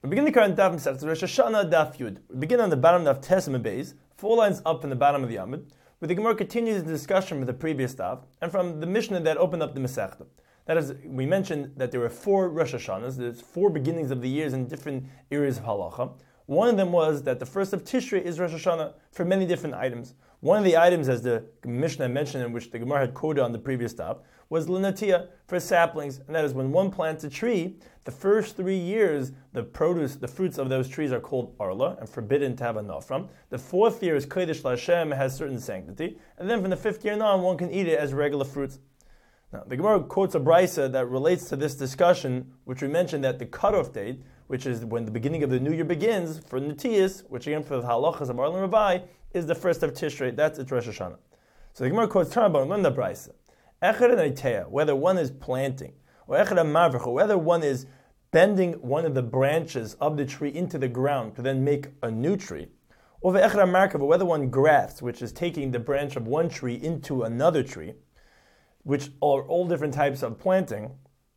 We begin the current Daf Masechtas Rosh Hashanah Daf Yud. We begin on the bottom of Tes and Beis, 4 lines up in the bottom of the Amud, where the Gemara continues the discussion with the previous Daf, and from the Mishnah that opened up the Masechta. That is, we mentioned that there were 4 Rosh Hashanahs, there's 4 beginnings of the years in different areas of Halacha. One of them was that the first of Tishrei is Rosh Hashanah for many different items. One of the items, as the Mishnah mentioned, in which the Gemara had quoted on the previous Daf, was L'Natia, for saplings, and that is when one plants a tree, the first 3 years, the fruits of those trees are called Arla, and forbidden to have a nafram. The 4th year is Kodesh L'Hashem, it has certain sanctity, and then from the 5th year on, one can eat it as regular fruits. Now, the Gemara quotes a brisa that relates to this discussion, which we mentioned that the cutoff date, which is when the beginning of the new year begins, for Natias, which again for the halachas of Arla and Ravai, is the first of Tishrei, that's its Rosh Hashanah. So the Gemara quotes Tarabon, learn the brisa. Echad and Aitea, whether one is planting, or Echad and Mavrach, whether one is bending one of the branches of the tree into the ground to then make a new tree, or Echad and Markav, whether one grafts, which is taking the branch of one tree into another tree, which are all different types of planting.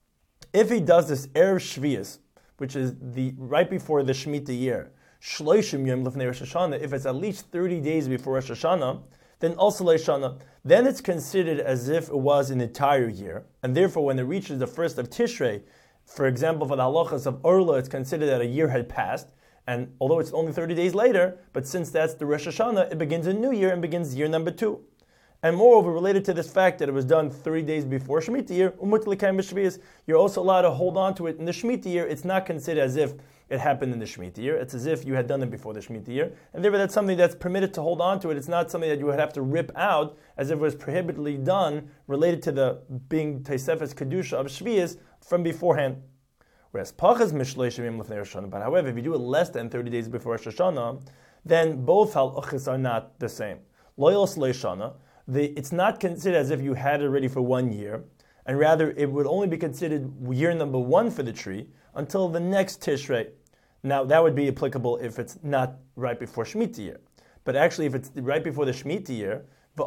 If he does this Erev Shvius, which is the right before the Shemitah year, Shloishim Yom Lefnei Rosh Hashanah, if it's at least 30 days before Rosh Hashanah, then also Leishana, then it's considered as if it was an entire year, and therefore when it reaches the first of Tishrei, for example, for the halachas of Orla, it's considered that a year had passed, and although it's only 30 days later, but since that's the Rosh Hashanah, it begins a new year and begins year number 2. And moreover, related to this fact that it was done 30 days before Shemitah year, you're also allowed to hold on to it in the Shemitah year. It's not considered as if it happened in the Shemitah year. It's as if you had done it before the Shemitah year. And therefore, that's something that's permitted to hold on to it. It's not something that you would have to rip out as if it was prohibitedly done related to the being Teisefes Kedusha of Shvius from beforehand. Whereas Pachas Mishleishim Yom Lefnei Rosh Hashanah, but however, if you do it less than 30 days before Rosh Hashanah, then both halachas are not the same. Loyal Sleishana, it's not considered as if you had it ready for 1 year, and rather it would only be considered year number 1 for the tree until the next Tishrei. Now that would be applicable if it's not right before Shemitah year. But actually if it's right before the Shemitah year,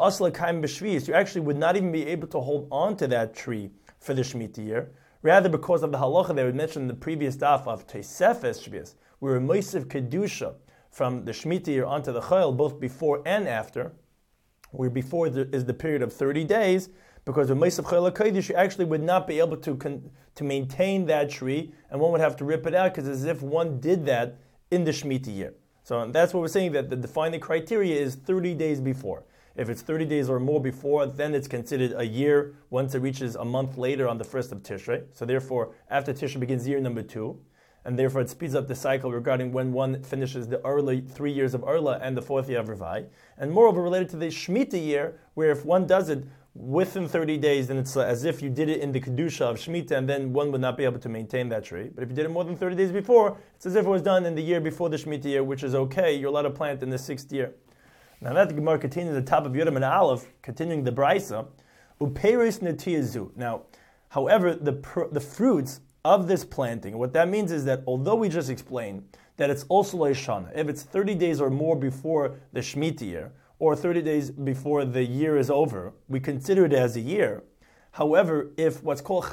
you actually would not even be able to hold on to that tree for the Shemitah year. Rather, because of the halacha that we mentioned in the previous daf of Teisefes Shvius, we were Moisiv Kedusha from the Shemitah year onto the Chayil, both before and after, where before is the period of 30 days, because with Meisav Chayil HaKodesh, you actually would not be able to maintain that tree, and one would have to rip it out, because as if one did that in the Shemitah year. So that's what we're saying, that the defining criteria is 30 days before. If it's 30 days or more before, then it's considered a year once it reaches a month later on the first of Tishrei. So therefore, after Tishrei begins year number 2, and therefore it speeds up the cycle regarding when one finishes the early 3 years of Arla and the 4th year of Revai. And moreover, related to the Shemitah year, where if one does it within 30 days, then it's as if you did it in the Kedusha of Shemitah, and then one would not be able to maintain that tree. But if you did it more than 30 days before, it's as if it was done in the year before the Shemitah year, which is okay. You're allowed to plant in the 6th year. Now that the Gemara continues at the top of Yudam and Aleph, continuing the Brisa, Upeiros Netiyazu. Now, however, the fruits of this planting, what that means is that although we just explained that it's also Leishana, if it's 30 days or more before the Shemitah year, or 30 days before the year is over, we consider it as a year. However, if what's called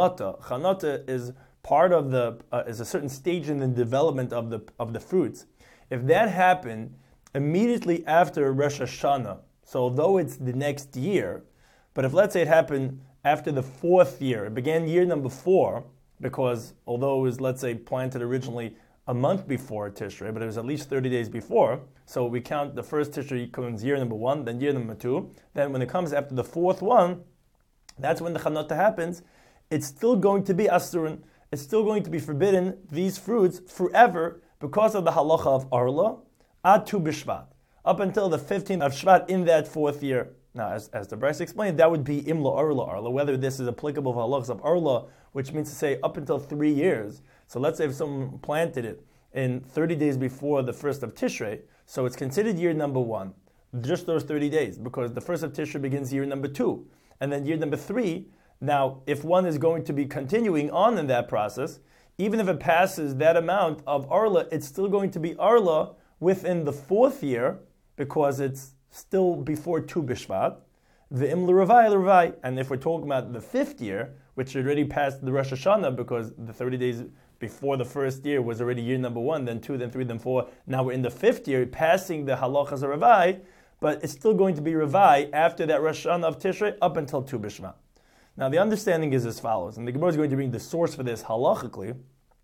Chanata is part of is a certain stage in the development of the fruits. If that happened immediately after Rosh Hashanah, so although it's the next year, but if let's say it happened after the 4th year, it began year number 4, because although it was, let's say, planted originally a month before Tishrei, but it was at least 30 days before, so we count the first Tishrei comes year number 1, then year number 2, then when it comes after the 4th one, that's when the Chanata happens, it's still going to be Asurin, it's still going to be forbidden, these fruits, forever, because of the halacha of Arla, ad Tu B'Shvat, up until the 15th of Shvat in that 4th year. Now, as the Brisa explained, that would be Imla Arla, whether this is applicable for halachas of Arla, which means to say up until 3 years. So let's say if someone planted it in 30 days before the first of Tishrei, so it's considered year number 1, just those 30 days, because the first of Tishrei begins year number 2, and then year number 3. Now, if one is going to be continuing on in that process, even if it passes that amount of Arla, it's still going to be Arla within the 4th year, because it's still before Tu B'Shvat, the Im L'Ravai, and if we're talking about the 5th year, which already passed the Rosh Hashanah, because the 30 days before the first year was already year number 1, then 2, then 3, then 4. Now we're in the 5th year, passing the halachas of Ravai, but it's still going to be Ravai after that Rosh Hashanah of Tishrei up until Tu B'Shvat. Now the understanding is as follows, and the Gemara is going to bring the source for this halachically,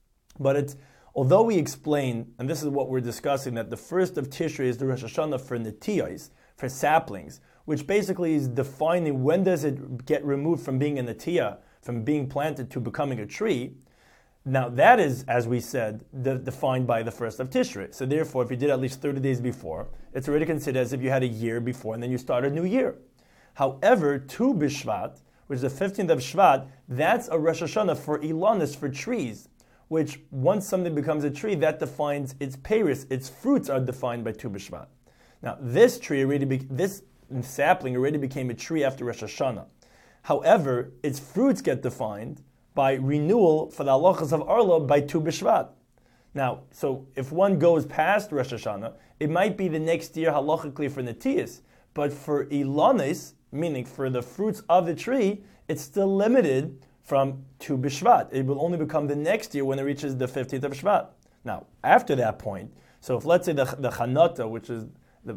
but although we explain, and this is what we're discussing, that the first of Tishrei is the Rosh Hashanah for netiyos, for saplings, which basically is defining when does it get removed from being a netiyah, from being planted to becoming a tree. Now that is, as we said, defined by the first of Tishrei. So therefore, if you did at least 30 days before, it's already considered as if you had a year before and then you start a new year. However, Tu B'Shvat, which is the 15th of Shvat, that's a Rosh Hashanah for ilanis, for trees, which once something becomes a tree, that defines its peiros, its fruits are defined by Tu B'Shvat. Now this tree this sapling already became a tree after Rosh Hashanah. However, its fruits get defined by renewal for the halachas of Arla by Tu B'Shvat. Now, so if one goes past Rosh Hashanah, it might be the next year halachically for Netiyas, but for ilanis, meaning for the fruits of the tree, it's still limited from Tu B'Shvat. It will only become the next year when it reaches the 15th of Shvat. Now, after that point, so if let's say the chanata, which is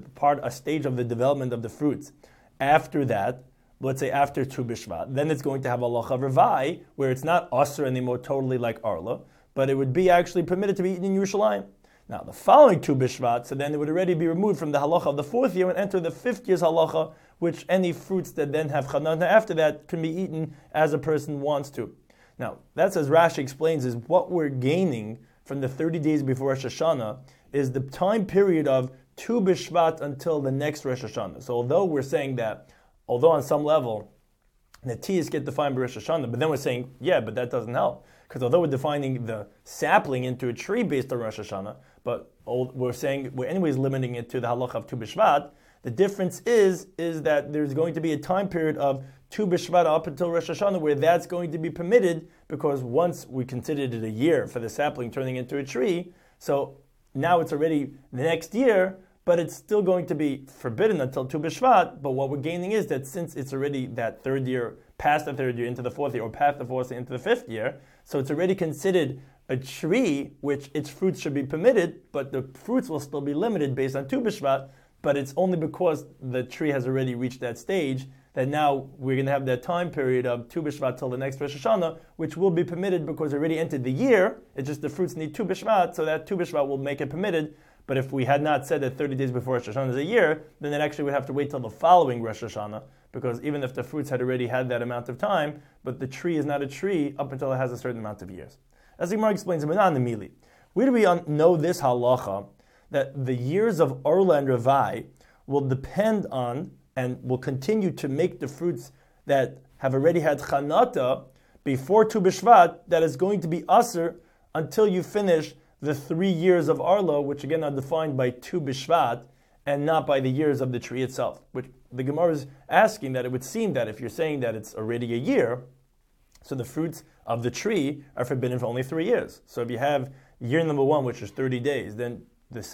a stage of the development of the fruits, after that, let's say after Tu B'Shvat, then it's going to have halacha Ravai, where it's not Asr anymore, totally like Arla, but it would be actually permitted to be eaten in Yerushalayim. Now, the following Tu B'Shvat, so then it would already be removed from the halacha of the 4th year and enter the 5th year's halacha, which any fruits that then have chanana after that can be eaten as a person wants to. Now, that's as Rashi explains, is what we're gaining from the 30 days before Rosh Hashanah is the time period of Tu B'Shvat until the next Rosh Hashanah. So although we're saying that, although on some level, Netiyas get defined by Rosh Hashanah, but then we're saying, yeah, but that doesn't help. Because although we're defining the sapling into a tree based on Rosh Hashanah, but we're saying we're anyways limiting it to the halacha of Tu B'Shvat, the difference is that there's going to be a time period of Tu B'Shvat up until Rosh Hashanah where that's going to be permitted, because once we considered it a year for the sapling turning into a tree, so now it's already the next year, but it's still going to be forbidden until Tu B'Shvat. But what we're gaining is that since it's already that 3rd year, past the 3rd year into the 4th year, or past the 4th year into the 5th year, so it's already considered a tree which its fruits should be permitted, but the fruits will still be limited based on Tu B'Shvat, but it's only because the tree has already reached that stage that now we're going to have that time period of Tu B'Shvat till the next Rosh Hashanah, which will be permitted because it already entered the year. It's just the fruits need Tu B'Shvat, so that Tu B'Shvat will make it permitted. But if we had not said that 30 days before Rosh Hashanah is a year, then it actually would have to wait till the following Rosh Hashanah, because even if the fruits had already had that amount of time, but the tree is not a tree up until it has a certain amount of years. As the Gemara explains in Menan Mili, where do we know this halacha, that the years of Arla and Ravai will depend on and will continue to make the fruits that have already had chanata before Tu B'Shvat, that is going to be aser until you finish the 3 years of Arla, which again are defined by Tu B'Shvat and not by the years of the tree itself. Which the Gemara is asking that it would seem that if you're saying that it's already a year, so the fruits of the tree are forbidden for only 3 years. So if you have year number 1, which is 30 days, then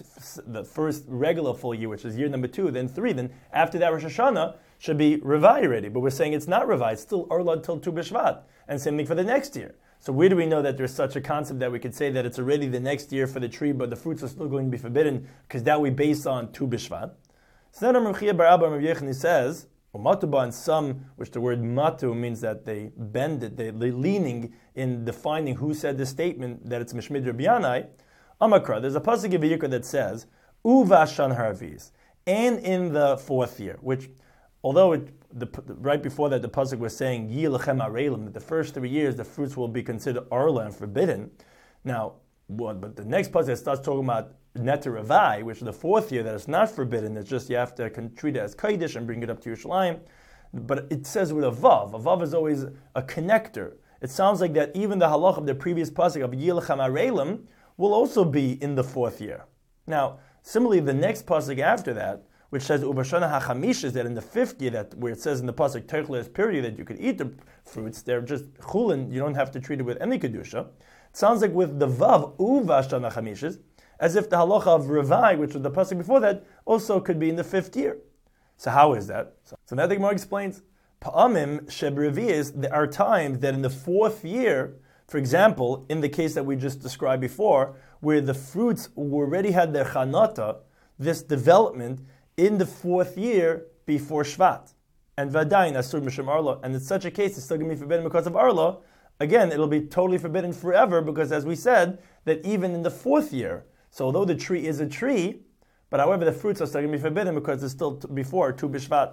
the first regular full year, which is year number 2, then 3, then after that Rosh Hashanah should be Ravai already. But we're saying it's not Ravai, it's still Arla until Tu B'Shvat. And same thing for the next year. So where do we know that there's such a concept that we could say that it's already the next year for the tree, but the fruits are still going to be forbidden, because that we base on Tu B'Shvat? So then Rav Chia bar Abba Rav Yechoni says, Matuba, and some, which the word matu means that they bend it, they're leaning in defining who said the statement that it's Mishmid Rabbi Yanai. Amakra, there's a pasuk in Vayikra that says, Uvashan Harvis, and in the 4th year, which, although right before that the pasuk was saying Yilachem Arelim, that the first 3 years the fruits will be considered Arla and forbidden. Now, but the next pasuk starts talking about Neter Ravai, which is the 4th year, that it's not forbidden, it's just you have to treat it as Kodesh and bring it up to Yerushalayim. But it says with a Vav. A Vav is always a connector. It sounds like that even the halach of the previous pasuk of Yilachem Arelim will also be in the 4th year. Now, similarly, the next pasuk after that, which says Ubashana HaChamish, is that in the 5th year, that where it says in the pasuk Teichel period that you could eat the fruits, they're just chulin, you don't have to treat it with any kedusha. It sounds like with the Vav Uvashana HaChamish, as if the halacha of Ravai, which was the pasuk before that, also could be in the 5th year. So how is that? So now the Gemara explains, Pa'amim Shebrevi, is there are times that in the 4th year, For example, in the case that we just described before, where the fruits already had their chanata, this development in the 4th year before Shvat. And Vadayin Asur Mishum Arla. And in such a case, it's still going to be forbidden because of Arla. Again, it'll be totally forbidden forever because, as we said, that even in the 4th year, so although the tree is a tree, but however the fruits are still going to be forbidden because it's still before Tu B'Shvat.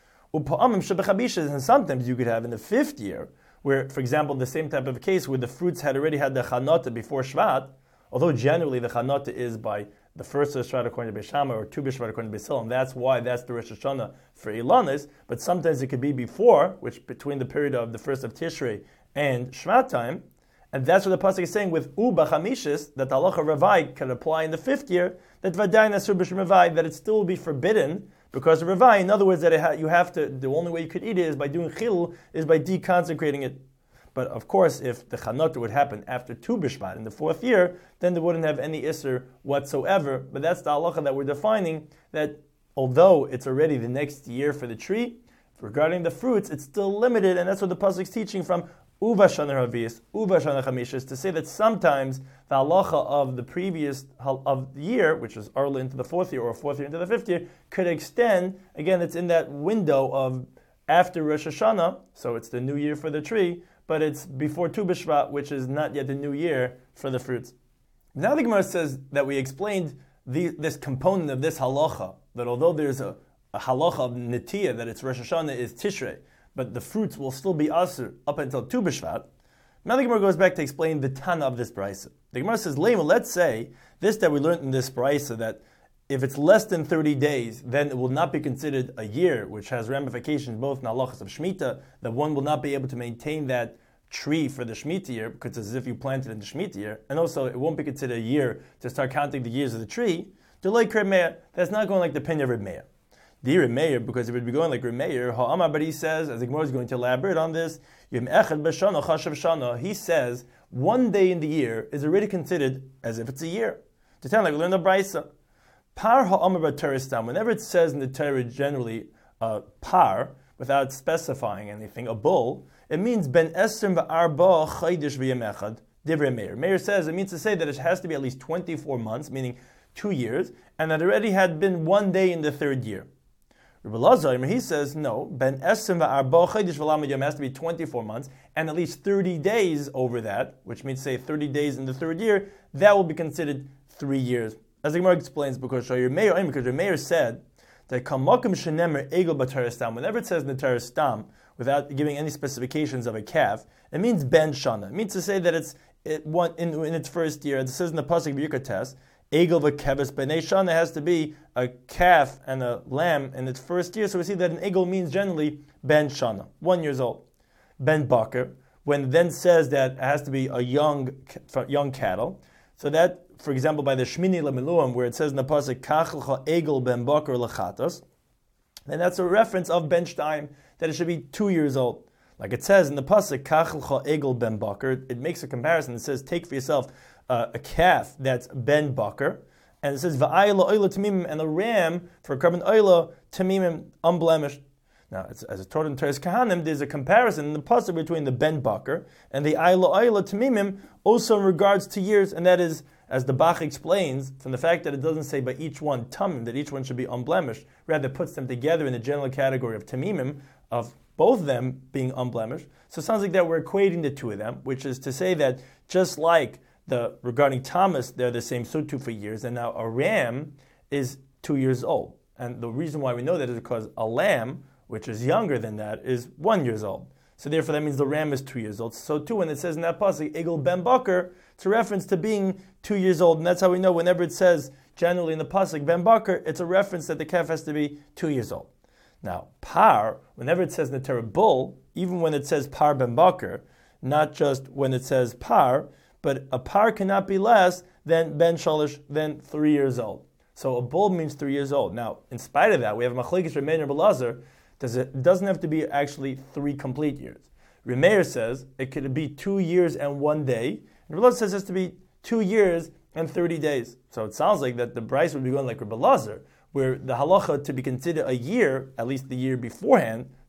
And sometimes you could have in the 5th year, where, for example, the same type of case where the fruits had already had the chanata before Shvat, although generally the chanata is by the first of Shvat according to Beis Shammai or Tu B'Shvat according to Beis Hillel, and that's why that's the Rosh Hashanah for Ilanis, but sometimes it could be before, which between the period of the 1st of Tishrei and Shvat time, and that's what the pasuk is saying with U B'Chamishis, that the halacha Ravai can apply in the 5th year, that Vadayin Asur B'Shem Ravai, that it still will be forbidden because of Ravai. In other words, that you have to, the only way you could eat it is by doing chilul, is by deconsecrating it. But of course, if the chanata would happen after Tu B'Shvat in the 4th year, then they wouldn't have any isser whatsoever. But that's the halacha that we're defining, that although it's already the next year for the tree, regarding the fruits, it's still limited, and that's what the pasuk is teaching from Uva Shana Havias, Uva Shana Chamishis, to say that sometimes the halacha of the previous of the year, which is early into the 4th year or 4th year into the 5th year, could extend. Again, it's in that window of after Rosh Hashanah, so it's the new year for the tree, but it's before Tu B'Shvat, which is not yet the new year for the fruits. Now the Gemara says that we explained this component of this halacha, that although there's a halacha of Netiyah, that it's Rosh Hashanah is Tishrei, but the fruits will still be Asur up until Tu B'Shvat. Now the Gemara goes back to explain the Tana of this Brisa. The Gemara says, Lema, let's say, this that we learned in this Brisa, that if it's less than 30 days, then it will not be considered a year, which has ramifications both in halachas of Shemitah, that one will not be able to maintain that tree for the Shemitah year, because it's as if you planted in the Shemitah year, and also it won't be considered a year to start counting the years of the tree. That's not going like the opinion of Reb Meir. The Reb Meir, because if it would be going like Reb Meir, but he says, as the Gemara is going to elaborate on this, he says, one day in the year is already considered as if it's a year. To tell like we learned the Brisa. Par ha'amar b'Torah, whenever it says in the Torah generally par, without specifying anything, a bull, it means ben esrim v'arba chaydish v'yem echad, divrei Meir. Meir says it means to say that it has to be at least 24 months, meaning 2 years, and that already had been 1 day in the 3rd year. Rebbe Lazar, he says, no, ben esrim v'arba chaydish v'lam yom has to be 24 months, and at least 30 days over that, which means say 30 days in the 3rd year, that will be considered 3 years. As the Gemara explains, because Reb Meir said that whenever it says in the Torah stam, without giving any specifications of a calf, it means ben shana. It means to say that in its 1st year. It says in the pasuk V'Yikates, egel v'keves b'nei shana has to be a calf and a lamb in its 1st year. So we see that an egel means generally ben shana, 1 year old. Ben bakar, when it then says that it has to be a young cattle. So that, for example, by the Shmini Lemiluam, where it says in the pasuk Kachelcha Egel Ben Bakar Lechatos, then that's a reference of Ben Shtaim, that it should be 2 years old. Like it says in the pasuk Kachelcha Egel Ben Bakar, it makes a comparison. It says, take for yourself a calf that's Ben Bakar, and it says Va'ayla Oila Tamimim, and a ram for Karban Oila Tamimim unblemished. Now, as it's taught in Teres Kahanim, there's a comparison in the pasuk between the Ben Bakar and the Ayla Tamimim, also in regards to years, and that is, as the Bach explains, from the fact that it doesn't say by each one Tamim, that each one should be unblemished, rather puts them together in the general category of Tamimim, of both of them being unblemished. So it sounds like that we're equating the two of them, which is to say that just like regarding Thomas, they're the same sutu for years, and now a ram is 2 years old. And the reason why we know that is because a lamb, which is younger than that, is 1 year old. So therefore that means the ram is 2 years old. So too, when it says in that pasuk, Egel Ben Bakar, it's a reference to being 2 years old. And that's how we know whenever it says, generally in the pasuk, Ben Bakar, it's a reference that the calf has to be 2 years old. Now, par, whenever it says in the Torah bull, even when it says par Ben Bakar, not just when it says par, but a par cannot be less than Ben Shalish, than 3 years old. So a bull means 3 years old. Now, in spite of that, we have Machlekes Reb Meir and Rebbe Lazar. It doesn't have to be actually 3 complete years. Reb Meir says it could be 2 years and 1 day. And Rebbe Lazar says it has to be 2 years and 30 days. So it sounds like that the Bryce would be going like Rebbe Lazar, where the halacha to be considered a year, at least the year beforehand,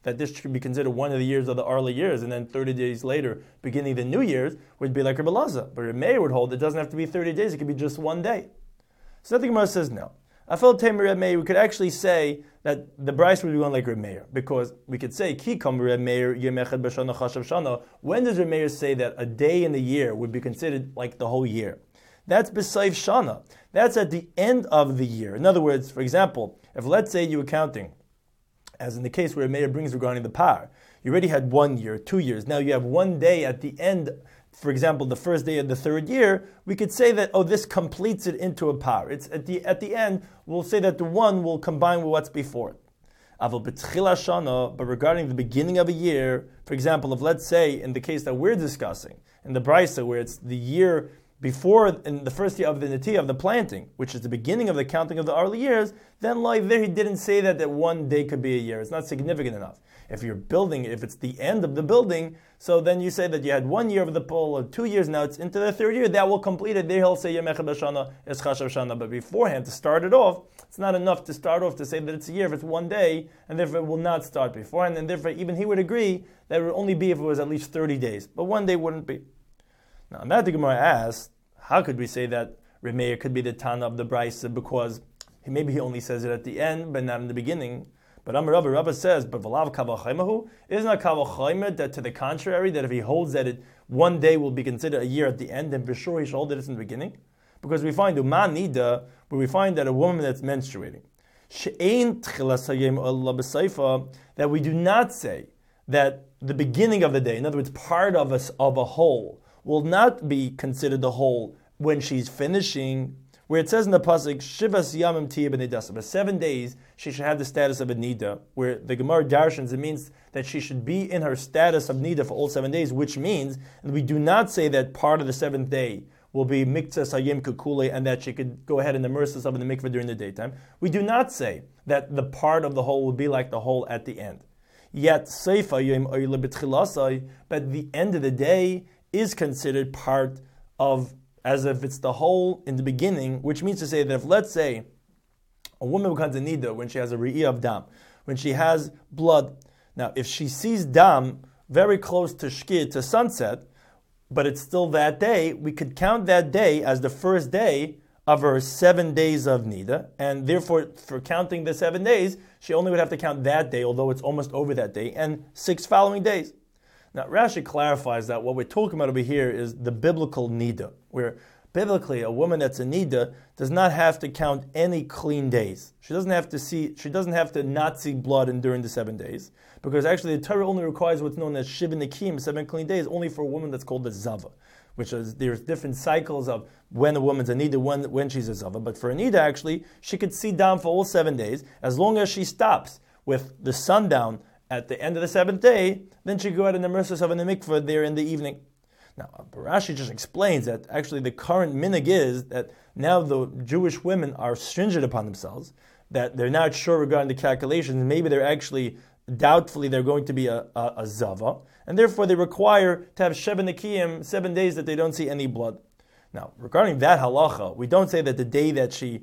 that this should be considered one of the years of the early years, and then 30 days later, beginning the new year's, would be like Rebbe Elazar. But Rebbe Meir would hold it doesn't have to be 30 days, it could be just one day. So the Gemara says no. Afal Tamer Rebbe Meir, we could actually say that the Bryce would be one like Rebbe Meir, because we could say, Ki kam Rebbe Meir yem echad b'shana chashav shana. When does Rebbe Meir say that a day in the year would be considered like the whole year? That's b'sayf shana. That's at the end of the year. In other words, for example, if let's say you were counting, as in the case where Meir brings regarding the par, you already had 1 year, 2 years. Now you have one day at the end. For example, the first day of the third year, we could say that, this completes it into a par. It's at the end, we'll say that the one will combine with what's before it. But regarding the beginning of a year, for example, if let's say in the case that we're discussing, in the Brisa, where it's the year before, in the first year of the Netiyah, of the planting, which is the beginning of the counting of the early years, then like there he didn't say that one day could be a year. It's not significant enough. If you're building, if it's the end of the building, so then you say that you had 1 year of the pole, or 2 years, now it's into the third year, that will complete it. There he'll say Yem Echad B'Shana es Chashav Shana. But beforehand, to start it off, it's not enough to start off to say that it's a year if it's one day, and therefore it will not start beforehand, and therefore even he would agree that it would only be if it was at least 30 days. But one day wouldn't be. Now, on that the Gemara asks, how could we say that Rebbe Meir could be the Tana of the Brisa, because maybe he only says it at the end, but not in the beginning? But Amar Rabba says, but Valav Kavachaimahu, isn't a Kavachaimed that to the contrary, that if he holds that it one day will be considered a year at the end, then for sure he should hold that it's in the beginning? Because we find Uman Nida, where we find that a woman that's menstruating, that we do not say that the beginning of the day, in other words, part of a whole, will not be considered the whole when she's finishing, where it says in the pasuk, Shivas Yamim Tiyah B'Nidasa, but 7 days she should have the status of a Nida, where the Gemara darshans, it means that she should be in her status of Nida for all 7 days, which means, and we do not say that part of the 7th day will be Miktzah Sayim Kukule, and that she could go ahead and immerse herself in the mikveh during the daytime. We do not say that the part of the whole will be like the whole at the end. Yet, Seifa Yom Oile B'Tchilasai, but the end of the day is considered part of, as if it's the whole in the beginning, which means to say that if, let's say, a woman becomes a nida when she has a re'iyah of dam, when she has blood. Now, if she sees dam very close to shkir, to sunset, but it's still that day, we could count that day as the first day of her 7 days of nida, and therefore, for counting the 7 days, she only would have to count that day, although it's almost over that day, and 6 following days. Now, Rashi clarifies that what we're talking about over here is the biblical nida, where biblically a woman that's a nida does not have to count any clean days. She doesn't have to not see blood during the 7 days, because actually the Torah only requires what's known as Shiva Nikim, 7 clean days, only for a woman that's called a Zava, which is, there's different cycles of when a woman's a nida, when she's a Zava. But for a nida, actually, she could see down for all 7 days, as long as she stops with the sundown at the end of the 7th day, then she go out and immerse herself in the mikveh there in the evening. Now, Rashi just explains that actually the current minig is that now the Jewish women are stringent upon themselves, that they're not sure regarding the calculations, maybe they're actually, doubtfully they're going to be a Zava, and therefore they require to have Sheva Nekiyim, 7 days that they don't see any blood. Now, regarding that halacha, we don't say that the day that she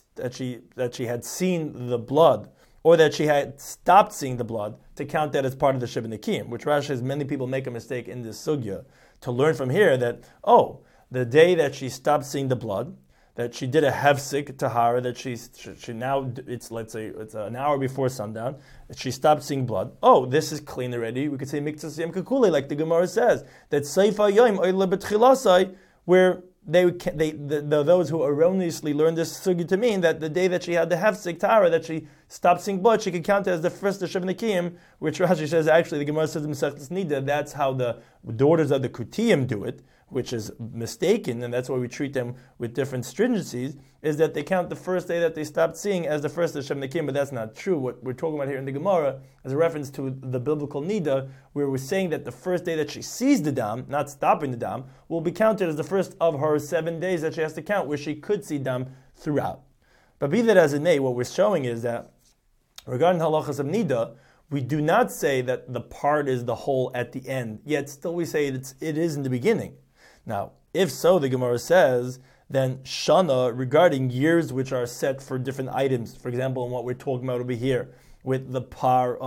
had seen the blood, or that she had stopped seeing the blood, to count that as part of the Shiva Nekiyim, which Rashi says many people make a mistake in this sugya, to learn from here that, the day that she stopped seeing the blood, that she did a hefsik tahara, that she now, let's say it's an hour before sundown, that she stopped seeing blood. This is clean already. We could say miktzas yom kakule, like the Gemara says, that seifa yom oile betchilasai, where those who erroneously learned this sugi to mean that the day that she had the hefsik tahara, that she stopped seeing blood, she could count it as the first of Shiva Nekiyim, which Rashi says actually the Gemara says in Masechtas Nida, that's how the daughters of the Kutiyim do it, which is mistaken, and that's why we treat them with different stringencies, is that they count the first day that they stopped seeing as the first of Shem Nekim, but that's not true. What we're talking about here in the Gemara is a reference to the biblical Nida, where we're saying that the first day that she sees the Dam, not stopping the Dam, will be counted as the first of her 7 days that she has to count, where she could see Dam throughout. But be that as it may, what we're showing is that regarding halachas of Nida, we do not say that the part is the whole at the end, yet still we say it is in the beginning. Now, if so, the Gemara says, then Shana, regarding years which are set for different items, for example, in what we're talking about over here, with the par of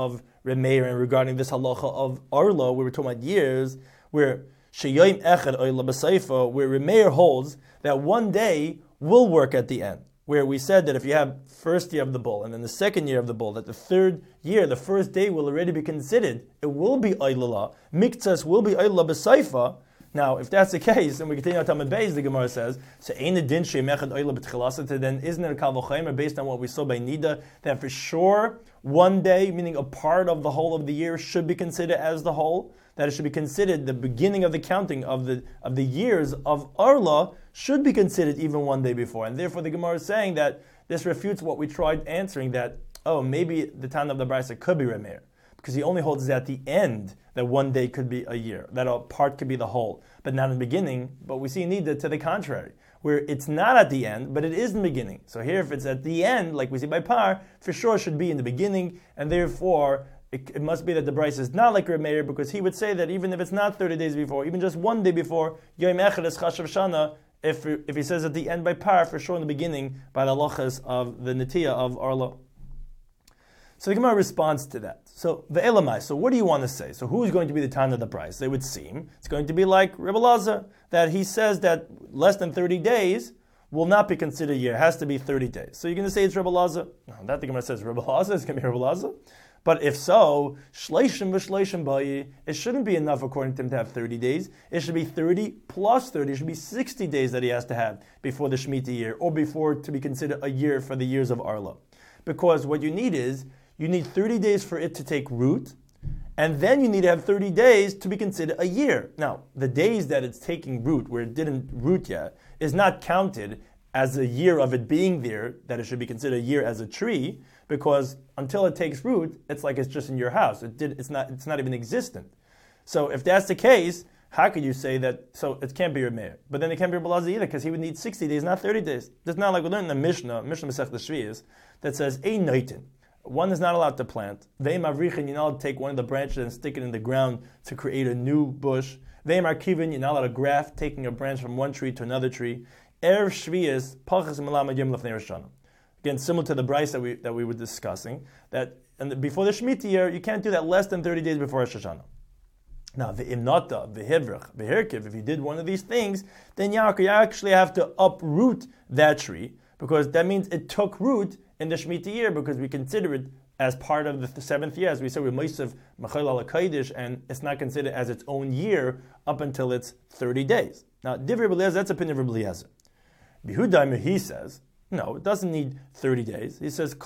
Remeir, and regarding this halacha of Arla, we were talking about years, where Sheyayim Echad Oyla B'Seifa, where Remeir holds that one day will work at the end. Where we said that if you have first year of the bull and then the second year of the bull, that the third year, the first day will already be considered. It will be Oilala. Miktas will be Oilala B'Seifa. Now, if that's the case, and we continue on Talmud Beis, the Gemara says, so Ein Adin She'emechad Oila B'Tchilasat, then isn't it a Kal V'Chomer based on what we saw by Nida, that for sure one day, meaning a part of the whole of the year, should be considered as the whole? That it should be considered the beginning of the counting of the years of Arla should be considered even one day before. And therefore the Gemara is saying that this refutes what we tried answering, that, maybe the Tana of the Brisa could be Remeir, because he only holds at the end that one day could be a year, that a part could be the whole, but not in the beginning. But we see Nida to the contrary, where it's not at the end, but it is in the beginning. So here, if it's at the end, like we see by Par, for sure it should be in the beginning, and therefore it must be that the Brisa is not like Remeir, because he would say that even if it's not 30 days before, even just one day before, Yom Echad is Chashav Shana, if he says at the end by Par, for sure in the beginning by the halachas of the Netiya of Arla. So the Gemara responds to that. So the Elamai, so what do you want to say? So who's going to be the Tana of the Brisa? It would seem it's going to be like Rebbe Lazar, that he says that less than 30 days will not be considered a year. It has to be 30 days. So you're going to say it's Rebbe Lazar? No, that the Gemara says Rebbe Lazar, it's going to be Rebbe Lazar. But if so, shleishim v'shleishim bayi, it shouldn't be enough according to him to have 30 days. It should be 30 plus 30. It should be 60 days that he has to have before the Shemitah year, or before to be considered a year for the years of Arla. Because what you need is, you need 30 days for it to take root, and then you need to have 30 days to be considered a year. Now, the days that it's taking root, where it didn't root yet, is not counted as a year of it being there, that it should be considered a year as a tree, because until it takes root, it's like it's just in your house. It's not even existent. So if that's the case, how could you say that? So it can't be Remeir, but then it can't be Rebbe Lazar either, because he would need 60 days, not 30 days. It's not like we learned in the Mishnah Masechta Shvius, that says Ein Noitin. One is not allowed to plant. Ve'im avrichin, you're not allowed to take one of the branches and stick it in the ground to create a new bush. Ve'im arkivin, you're not allowed to graft, taking a branch from one tree to another tree. Erev Shvius, pachas melamad yom lefnei Rosh Hashanah. Again, similar to the Brisa that we were discussing, that before the Shemitah year, you can't do that less than 30 days before Rosh Hashanah. Now, the imnata, the hivrich, the hirkiv, if you did one of these things, then you actually have to uproot that tree, because that means it took root in the Shemitah year, because we consider it as part of the seventh year. As we said, we're Moshev Mechayil ala Kodesh, and it's not considered as its own year up until it's 30 days. Now, Divrei Rebbe Eliezer, that's opinion of Rebbe Eliezer. Bihudaimer, he says, no, it doesn't need 30 days. He says,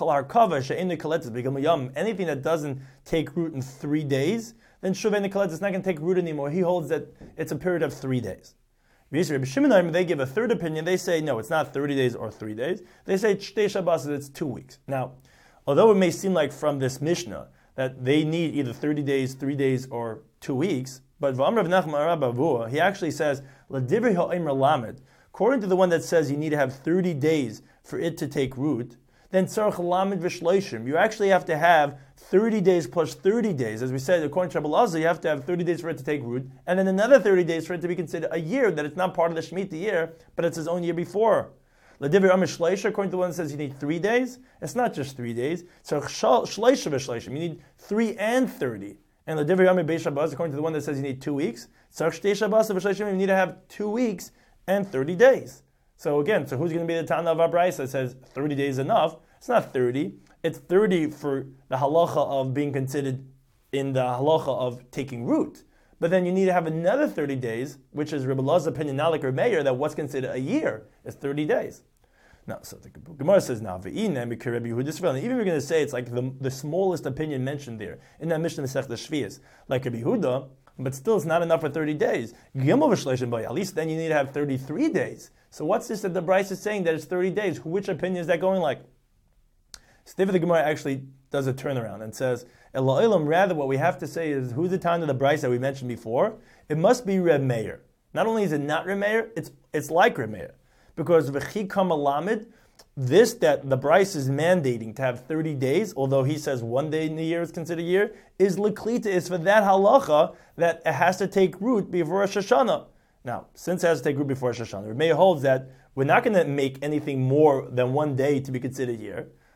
anything that doesn't take root in 3 days, then Shuvei Nikoletz is not going to take root anymore. He holds that it's a period of 3 days. Rabbi Shimon, they give a third opinion. They say, no, it's not 30 days or 3 days. They say, Shtei Shabbos, it's 2 weeks. Now, although it may seem like from this Mishnah that they need either 30 days, 3 days, or 2 weeks, but V'amrav Nachman Rabba, he actually says, L'divrei ha'omer lamed, according to the one that says you need to have 30 days for it to take root, then tzarech lamed v'shloishim, you actually have to have 30 days plus 30 days. As we said, according to Rebbe Lazar, you have to have 30 days for it to take root, and then another 30 days for it to be considered a year, that it's not part of the Shemitah year, but it's his own year before. L'divrei ha'omer shloisha, according to the one that says you need 3 days, it's not just 3 days, tzarech shloisha v'shloishim, you need 3 and 30. And l'divrei ha'omer beis Shabbos, according to the one that says you need 2 weeks, tzarech shtei Shabbos v'shloishim, you need to have 2 weeks and 30 days. So again, so who's going to be the Tana of our Brisa that says 30 days enough? It's not 30. It's 30 for the halacha of being considered in the halacha of taking root. But then you need to have another 30 days, which is Rebbe Lazar's opinion, not like Rebbe Meir, that what's considered a year is 30 days. Now, so the Gemara says now, even if you're going to say it's like the smallest opinion mentioned there in that Mishnah Masechta Shvius, like Rabbi Yehuda, but still it's not enough for 30 days. At least then you need to have 33 days. So what's this that the Brisa is saying that it's 30 days? Which opinion is that going like? So the Gemara actually does a turnaround and says, rather what we have to say is, who's the time of the Brisa that we mentioned before? It must be Reb Meir. Not only is it not Reb Meir, it's like Reb Meir. Because v'chikam alamid, this that the Brisa is mandating to have 30 days, although he says 1 day in the year is considered a year, is liklita, is for that halacha that it has to take root before Rosh Hashanah. Now, since it has to take root before Rosh Hashanah, Reb Meir holds that we're not going to make anything more than 1 day to be considered a year.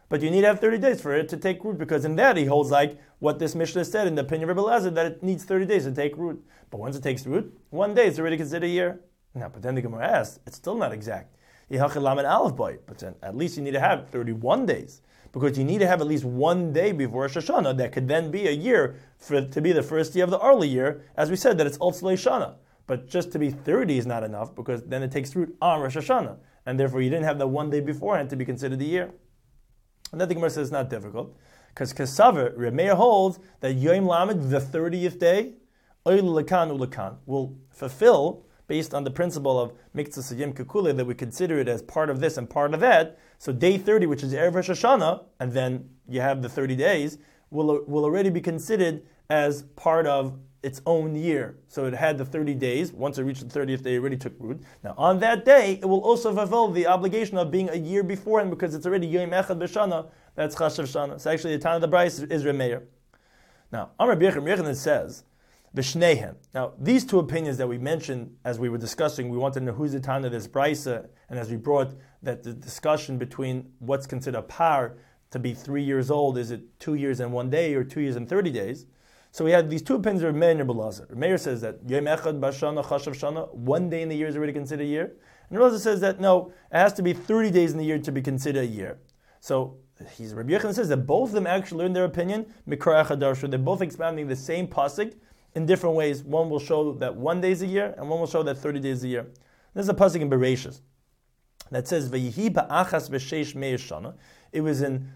But you need to have 30 days for it to take root, because in that he holds like what this Mishnah said in the opinion of Rebbe Elazar, that it needs 30 days to take root. But once it takes root, 1 day is already considered a year. Now, but then the Gemara asks, it's still not exact. But then at least you need to have 31 days, because you need to have at least 1 day before Rosh Hashanah that could then be a year for it to be the first year of the early year, as we said, that it's Otzlei Shana. But just to be 30 is not enough, because then it takes root on Rosh Hashanah, and therefore you didn't have the 1 day beforehand to be considered a year. And then the Gemara says it's not difficult, because Kasaver, Remeir holds that Yom Lamed, the 30th day, Oil Lekan Ulekan, will fulfill, based on the principle of Miktzah Yom Kekule, that we consider it as part of this and part of that. So day 30, which is Erev Rosh Hashanah, and then you have the 30 days, will already be considered as part of its own year. So it had the 30 days. Once it reached the 30th day, it already took root. Now on that day, it will also fulfill the obligation of being a year beforehand, because it's already Yom Echad B'Shana. That's Chashav Shana. So actually the time of the Bryce is Remeir. Now Amar Birchim Yechanan says, B'Shneihem. Now these two opinions that we mentioned as we were discussing, we wanted to know who's the time of this Bryce, and as we brought that the discussion between what's considered a par to be 3 years old, is it 2 years and 1 day or 2 years and 30 days? So we had these two opinions of Meir and Rebbe Elazar. Meir says that Yom Echad B'Shana Chashav Shana, 1 day in the year is already considered a year. And Rebbe Elazar says that no, it has to be 30 days in the year to be considered a year. So Rabbi Yochanan says that both of them actually learned their opinion, Mikra Echad Darshu. They're both expounding the same pasuk in different ways. One will show that 1 day is a year, and one will show that 30 days is a year. There's a pasuk in Bereshis that says, V'yihi ba'achas v'sheish me'er shana. It was in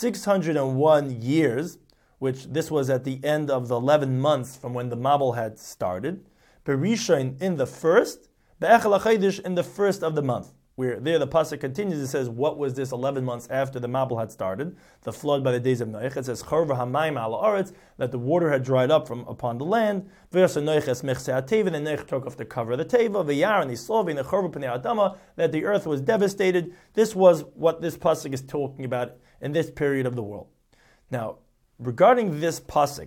601 years, which this was at the end of the 11 months from when the Mabul had started. Berishain in the first, Be'echel HaChodesh in the first of the month. Where there the pasuk continues, it says, what was this 11 months after the Mabul had started? The flood by the days of Noach. It says, Chorva hamayim ala aretz, that the water had dried up from upon the land. V'yasa Noach es mechse ha-teva, and Noach took off the cover of the teva. V'yar and he saw, v'in chorva p'nei adama, that the earth was devastated. This was what this pasuk is talking about in this period of the world. Now, regarding this pasuk,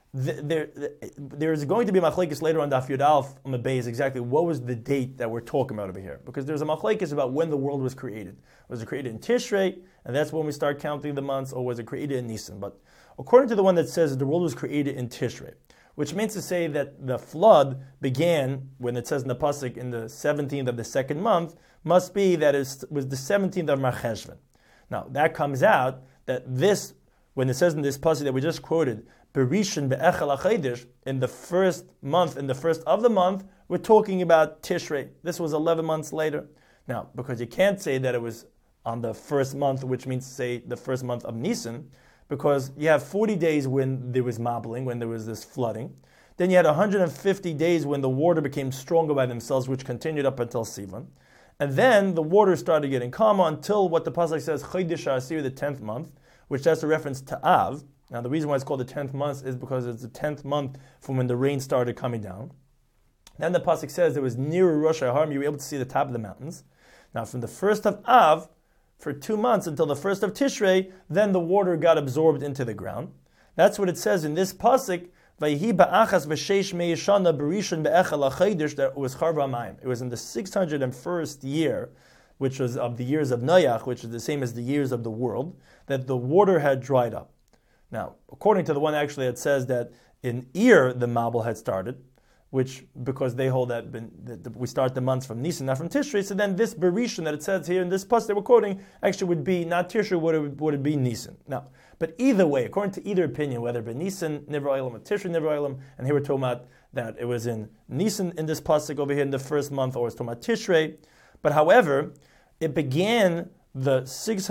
there is going to be a machlekes later on Daf Yud Aleph on the base exactly what was the date that we're talking about over here, because there's a machlekes about when the world was created. Was it created in Tishrei, and that's when we start counting the months, or was it created in Nisan? But according to the one that says the world was created in Tishrei, which means to say that the flood began, when it says in the pasuk, in the 17th of the second month, must be that it was the 17th of Mar Cheshvan. Now that comes out that this, when it says in this pasuk that we just quoted, Berishin be'echel HaChodesh, in the first month, in the first of the month, we're talking about Tishrei. This was 11 months later. Now, because you can't say that it was on the first month, which means to say the first month of Nisan, because you have 40 days when there was mabbling, when there was this flooding. Then you had 150 days when the water became stronger by themselves, which continued up until Sivan. And then the water started getting calmer until what the pasuk says, Chodesh HaAsir, the 10th month, which that's a reference to Av. Now the reason why it's called the 10th month is because it's the 10th month from when the rain started coming down. Then the pasuk says it was near Rosh Hashanah, you were able to see the top of the mountains. Now from the 1st of Av, for 2 months until the 1st of Tishrei, then the water got absorbed into the ground. That's what it says in this pasuk, Vayhi ba'achas b'sheish me'yeshana b'rishon be'echel HaChodesh, that was Charva Mayim. It was in the 601st year, which was of the years of Noach, which is the same as the years of the world, that the water had dried up. Now, according to the one actually it says that in Ir the Mabul had started, which, because they hold that we start the months from Nisan, not from Tishrei, so then this Berishon that it says here in this pasuk that we're quoting actually would be not Tishrei, would it be Nisan? Now, but either way, according to either opinion, whether it be Nisan, Nivra Olam, or Tishrei, Nivra Olam, and here we're talking about that it was in Nisan in this pasuk over here in the first month, or it's talking about Tishrei, but however, it began the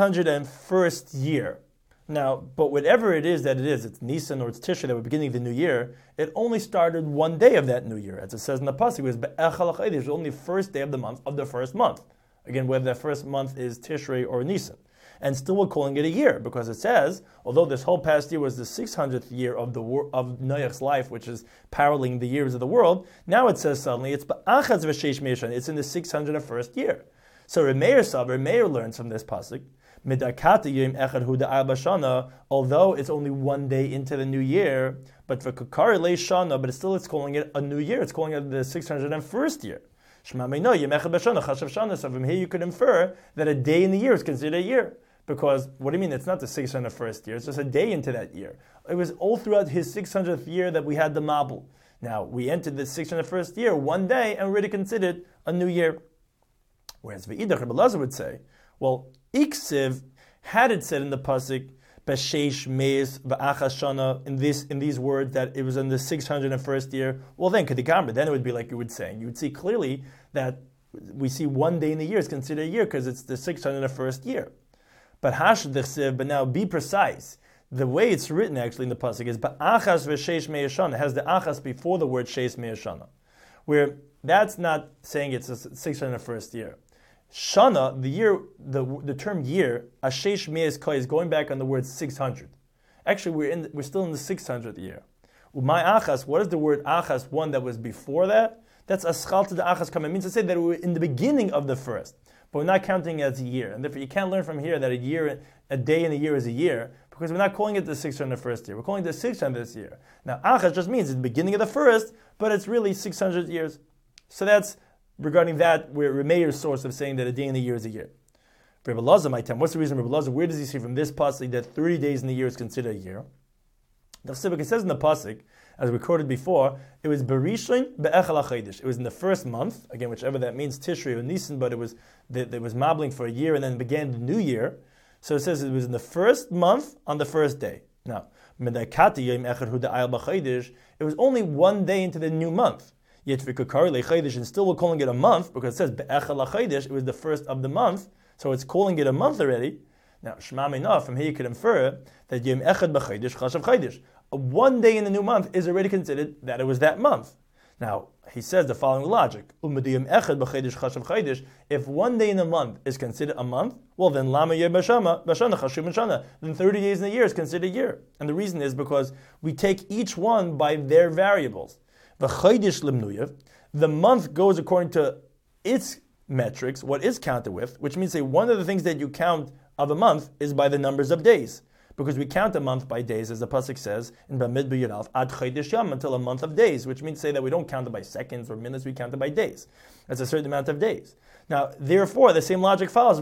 601st year. Now, but whatever it is that it is, it's Nisan or it's Tishrei that we're beginning the new year, it only started 1 day of that new year. As it says in the pasuk, it was Be'echel HaChodesh, it was only the first day of the month, of the first month. Again, whether that first month is Tishrei or Nisan. And still we're calling it a year, because it says, although this whole past year was the 600th year of Noach's life, which is paralleling the years of the world, now it says suddenly it's Ba'achaz v'sheish me'yeshan, it's in the 601st year. So Remeir learns from this pasuk, although it's only 1 day into the new year, but for Kakari Le Shana, but it's calling it a new year. It's calling it the 601st year. So from here you could infer that a day in the year is considered a year, Because, what do you mean it's not the 601st year? It's just a day into that year. It was all throughout his 600th year that we had the Mabul. Now, we entered the 601st year one day and already considered a new year. Whereas V'idach, Rebbe Elazar would say, well, Iksiv, had it said in the Pasuk, B'sheish meis v'achas shana, in these words that it was in the 601st year, well then, Kedikamra, then it would be like you would say. You would see clearly that we see one day in the year is considered a year because it's the 601st year. But now be precise. The way it's written actually in the pasuk is ba'achas v'sheish me'ashana. It has the achas before the word sheish me'ashana, where that's not saying it's a 601st year. Shana, the year, the term year, asheish me'eskay is going back on the word 600. Actually, we're still in the 600th year. My achas, what is the word achas? One that was before that. That's aschal to the achas come. It means to say that we're in the beginning of the first. But we're not counting it as a year. And therefore you can't learn from here that a day in a year is a year, because we're not calling it the 601st year. We're calling it the 600th year. Now, achas just means it's the beginning of the first, but it's really 600 years. So that's, regarding that, where Remeir's source of saying that a day in a year is a year. Rebbe Elazar, my time, what's the reason Rebbe Elazar, where does he see from this pasuk that 30 days in the year is considered a year? The Chassidus, it says in the pasuk, as we quoted before, it was Berishon be'echel HaChodesh. It was in the first month, again, whichever that means, Tishrei or Nisan, but it was marbling for a year and then began the new year. So it says it was in the first month on the first day. Now, it was only one day into the new month. Yet and still we're calling it a month because it says be'echel HaChodesh. It was the first of the month, so it's calling it a month already. Now, Shema Meinah, from here you could infer that Yom Echad b'Chodesh Chashav Chodesh. One day in the new month is already considered that it was that month. Now, he says the following logic. If one day in a month is considered a month, well then then 30 days in a year is considered a year. And the reason is because we take each one by their variables. The month goes according to its metrics, what is counted with, which means one of the things that you count of a month is by the numbers of days. Because we count a month by days, as the pasuk says in Bamidbar Yud ad chodesh yom, until a month of days, which means to say that we don't count it by seconds or minutes, we count it by days. That's a certain amount of days. Now, therefore, the same logic follows.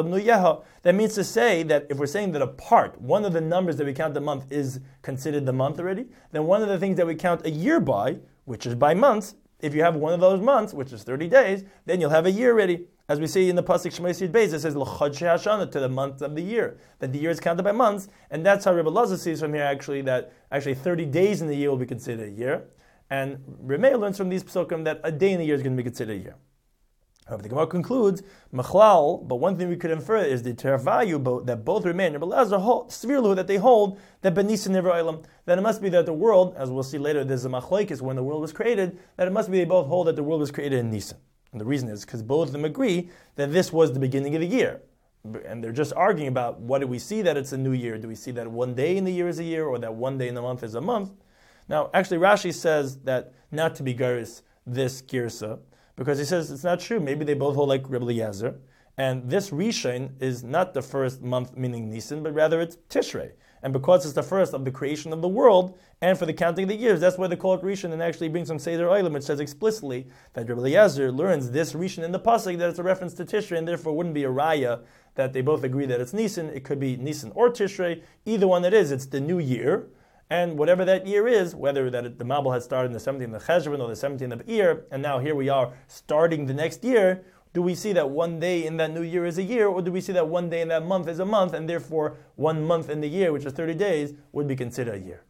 That means to say that if we're saying that a part, one of the numbers that we count the month is considered the month already, then one of the things that we count a year by, which is by months, if you have one of those months, which is 30 days, then you'll have a year already. As we see in the pasuk Shmei Yisrael Beis, it says l'chad she'hashana, to the month of the year, that the year is counted by months, and that's how Rebbe Elazar sees from here that 30 days in the year will be considered a year, and Remeir learns from these psukim that a day in the year is going to be considered a year. However, the Gemara concludes machlal, but one thing we could infer is the value that both Remeir and Rebbe Elazar hold, svirlu, that they hold that benisan never olam, that it must be that the world, as we'll see later, there's a machlokes when the world was created, that it must be they both hold that the world was created in Nisan. And the reason is because both of them agree that this was the beginning of the year. And they're just arguing about what do we see that it's a new year? Do we see that one day in the year is a year or that one day in the month is a month? Now, actually, Rashi says that not to be garis this girsa, because he says it's not true. Maybe they both hold like Rebbe Eliezer. And this Rishon is not the first month, meaning Nisan, but rather it's Tishrei. And because it's the first of the creation of the world, and for the counting of the years, that's why they call it Rishon, and actually brings some Seder Olam, which says explicitly that Rebbe Eliezer learns this Rishon in the Pasuk, that it's a reference to Tishrei, and therefore wouldn't be a Raya that they both agree that it's Nisan. It could be Nisan or Tishrei. Either one it is, it's the new year. And whatever that year is, whether that the Mabul had started in the 17th of Cheshvan or the 17th of Iyar, and now here we are starting the next year, do we see that one day in that new year is a year, or do we see that one day in that month is a month, and therefore 1 month in the year, which is 30 days, would be considered a year?